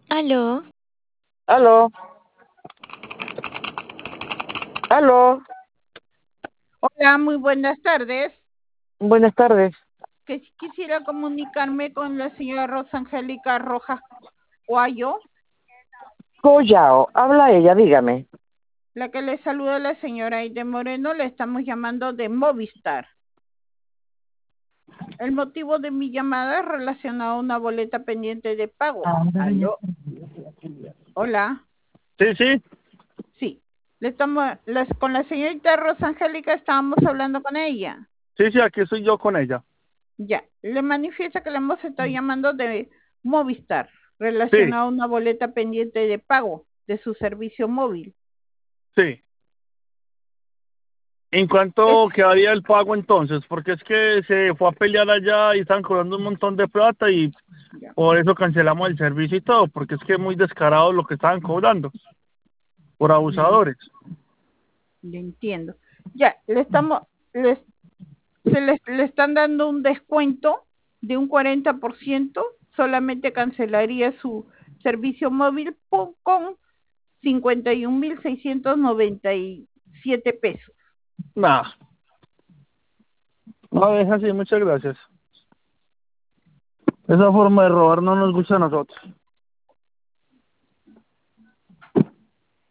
Aló, Aló, aló, Hola, muy buenas tardes. buenas tardes. Quisiera comunicarme con la señora Rosangélica Rojas Guayo, Collao, habla ella, dígame. la que le saluda la señora Aide Moreno. Le estamos llamando de Movistar. El motivo de mi llamada es relacionado a una boleta pendiente de pago. ¿Aló? Hola. Sí, sí, Sí. Con la señorita Rosangélica estábamos hablando con ella. sí, aquí estoy yo con ella. Ya. Le manifiesta que le hemos estado llamando de Movistar, Sí, relacionado a una boleta pendiente de pago de su servicio móvil. sí. ¿En Es, cuánto quedaría el pago entonces? Porque es que se fue a pelear allá y están cobrando un montón de plata y ya, por eso cancelamos el servicio y todo, porque es que es muy descarado lo que estaban cobrando por le, abusadores. le entiendo. Ya, les, le están dando un descuento de un 40%, solamente cancelaría su servicio móvil con 51.697 pesos. Nada, no, es así, muchas gracias. Esa forma de robar no nos gusta a nosotros.